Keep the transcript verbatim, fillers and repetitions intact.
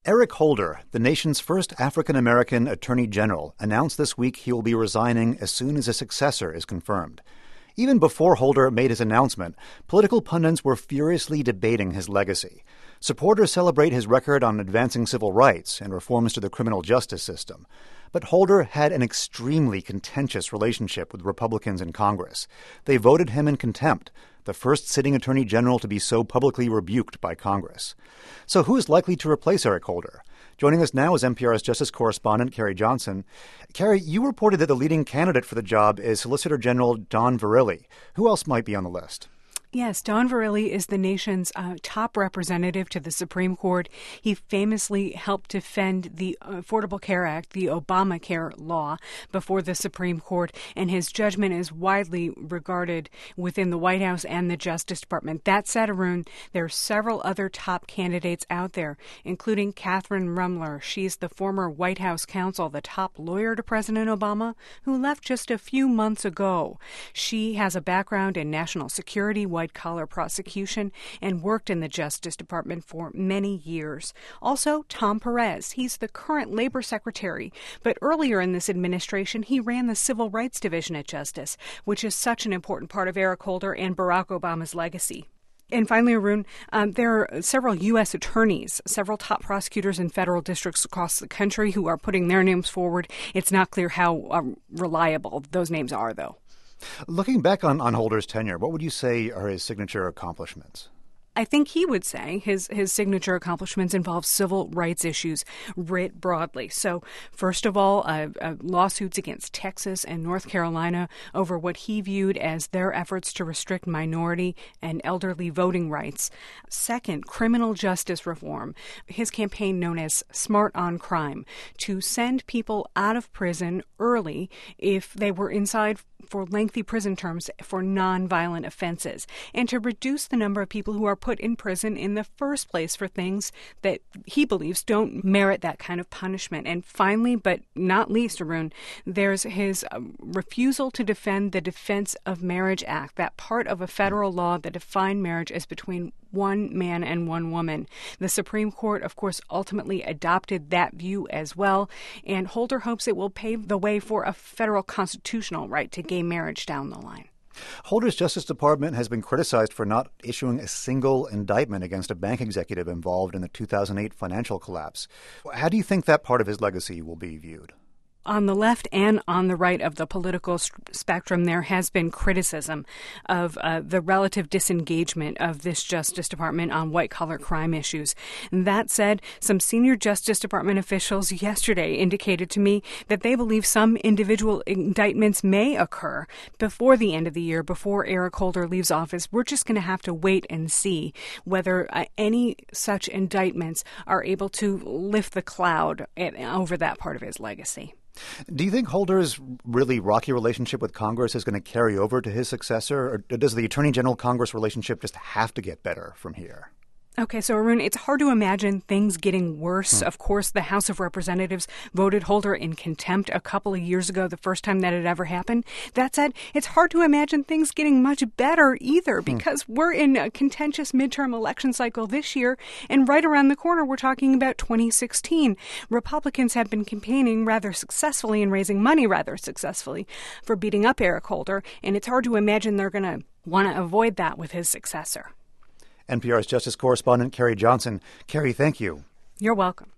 Eric Holder, the nation's first African-American attorney general, announced this week he will be resigning as soon as a successor is confirmed. Even before Holder made his announcement, political pundits were furiously debating his legacy. Supporters celebrate his record on advancing civil rights and reforms to the criminal justice system. But Holder had an extremely contentious relationship with Republicans in Congress. They voted him in contempt, the first sitting attorney general to be so publicly rebuked by Congress. So who is likely to replace Eric Holder? Joining us now is N P R's Justice correspondent Carrie Johnson. Carrie, you reported that the leading candidate for the job is Solicitor General Don Verrilli. Who else might be on the list? Yes, Don Verrilli is the nation's uh, top representative to the Supreme Court. He famously helped defend the Affordable Care Act, the Obamacare law, before the Supreme Court, and his judgment is widely regarded within the White House and the Justice Department. That said, Arun, there are several other top candidates out there, including Catherine Rumler. She's the former White House counsel, the top lawyer to President Obama, who left just a few months ago. She has a background in national security, white-collar prosecution, and worked in the Justice Department for many years. Also, Tom Perez. He's the current labor secretary, but earlier in this administration, he ran the Civil Rights Division at Justice, which is such an important part of Eric Holder and Barack Obama's legacy. And finally, Arun, um, there are several U S attorneys, several top prosecutors in federal districts across the country who are putting their names forward. It's not clear how um, reliable those names are, though. Looking back on, on Holder's tenure, what would you say are his signature accomplishments? I think he would say his, his signature accomplishments involve civil rights issues writ broadly. So, first of all, uh, uh, lawsuits against Texas and North Carolina over what he viewed as their efforts to restrict minority and elderly voting rights. Second, criminal justice reform, his campaign known as Smart on Crime, to send people out of prison early if they were inside for lengthy prison terms for nonviolent offenses, and to reduce the number of people who are put in prison in the first place for things that he believes don't merit that kind of punishment. And finally, but not least, Arun, there's his uh, refusal to defend the Defense of Marriage Act, that part of a federal law that defined marriage as between one man and one woman. The Supreme Court, of course, ultimately adopted that view as well, and Holder hopes it will pave the way for a federal constitutional right to gay marriage down the line. Holder's Justice Department has been criticized for not issuing a single indictment against a bank executive involved in the two thousand eight financial collapse. How do you think that part of his legacy will be viewed? On the left and on the right of the political spectrum, there has been criticism of uh, the relative disengagement of this Justice Department on white-collar crime issues. That said, some senior Justice Department officials yesterday indicated to me that they believe some individual indictments may occur before the end of the year, before Eric Holder leaves office. We're just going to have to wait and see whether uh, any such indictments are able to lift the cloud at, over that part of his legacy. Do you think Holder's really rocky relationship with Congress is going to carry over to his successor, or does the Attorney General-Congress relationship just have to get better from here? Okay, so Arun, it's hard to imagine things getting worse. Hmm. Of course, the House of Representatives voted Holder in contempt a couple of years ago, the first time that had ever happened. That said, it's hard to imagine things getting much better either, because hmm. we're in a contentious midterm election cycle this year, and right around the corner, we're talking about twenty sixteen. Republicans have been campaigning rather successfully and raising money rather successfully for beating up Eric Holder, and it's hard to imagine they're going to want to avoid that with his successor. N P R's Justice correspondent Carrie Johnson. Carrie, thank you. You're welcome.